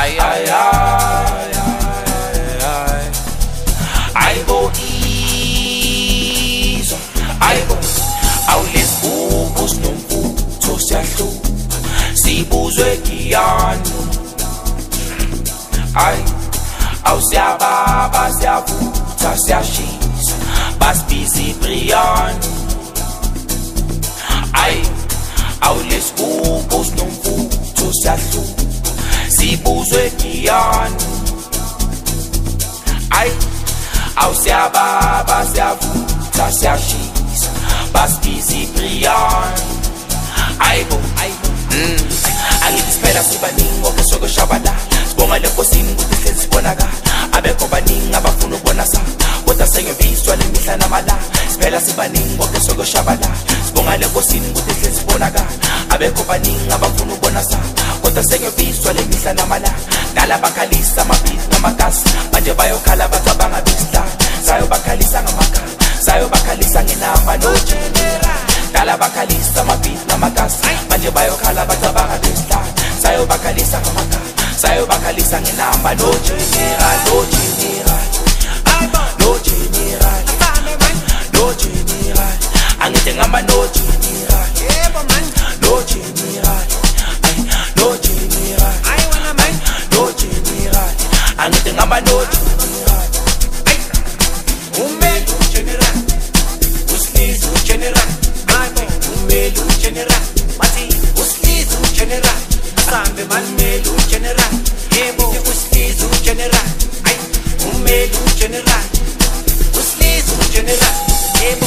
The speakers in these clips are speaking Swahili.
ay ay ay ay aybo izwa aybo awulesibubus nomfutho siyahluka sibuzwe kiyani ay awusiyababa siyavutha siyashisa basibizi Brian ay awulesibubus nomfutho siyahluka sibuzwe kiyani ay awusiyababa siyavutha siyashisa basibizi Brian aybo angithi siphela sibaningi ngoke sokushabala sibonga lenkosini ukuthi sihlezi sibonakala abekho baningi abafuna ukubona sa kodwa sengibizwa lemihla namalanga siphela sibaningi ngoke sokushabala sibonga lenkosini ukuthi sihlezi sibonakala abekho baningi abafuna ukubona sa kodwa sengibizwa lemihla namalanga nalabakhalisa amabhizi namagasi manje bayokhala bacabanga besihlala sayobakhalisa ngamakhala sayobakhalisa ngenamba nogeneral nalabakhalisa amabhizi namagasi manje bayokhala bacabanga besihlala sayobakhalisa ngamakhala sayobakhalisa ngenamba nogeneral nogeneral nogeneral nogeneral angithi ngamba nogeneral yebo man nogeneral nogeneral I wanna man nogeneral angithi ngamba nogeneral umelu general uslizu general umelu general mati uslizu general sambe man melu general yebo uslizu general ay umelu general uslizu general yebo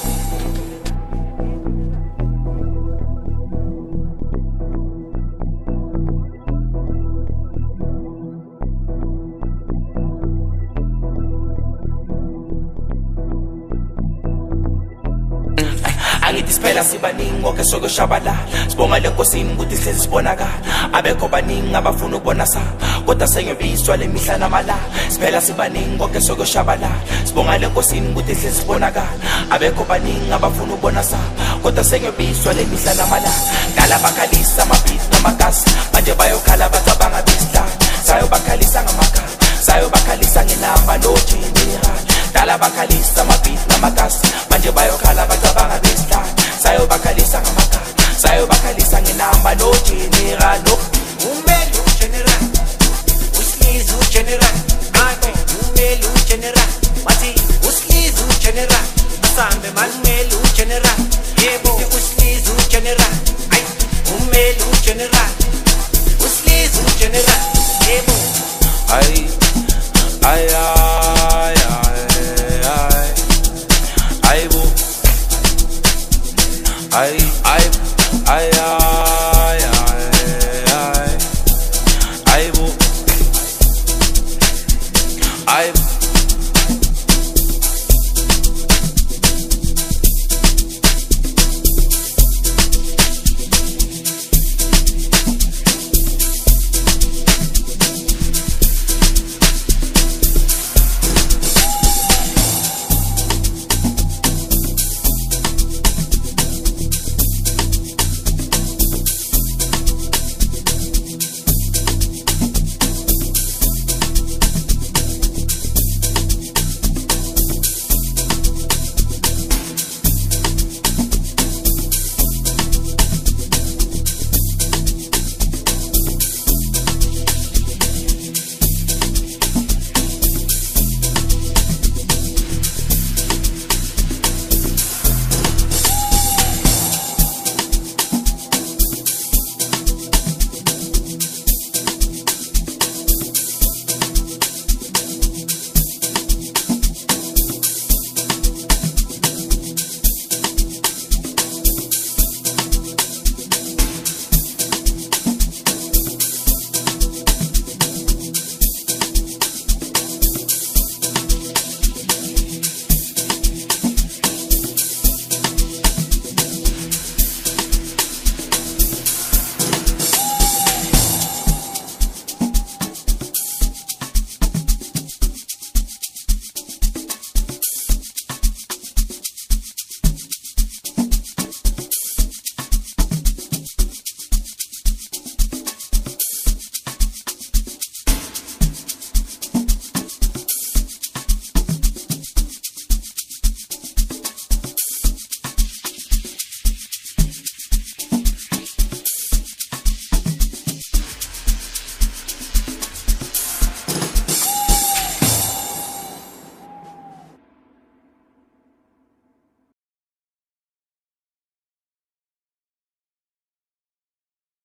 angithi siphela sibaningi ngoke sokushabala sibonga lenkosini ukuthi sihlezi sibonakala abekho baningi abafuna ukubona sa kodwa sengibizwa lemihla namalanga siphela sibaningi ngoke sokushabala sibonga lenkosini ukuthi sihlezi sibonakala abekho baningi abafuna ukubona sa kodwa sengibizwa lemihla namalanga nalabakhalisa amabhizi namagasi manje bayokhala bacabanga besihlala sayobakhalisa ngamakhala sayobakhalisa ngenamba nogeneral nalabakhalisa amabhizi namagasi manje bayokhala bacabanga besihlala sayobakhalisa ngamakhala sayobakhalisa ngenamba nogeneral no umelu general uslizu general ake umelu general mati uslizu general asambe man umelu general yebo uslizu general ay umelu general uslizu general yebo ay ay ay ay aybo ay ay ay ay ay aybo ay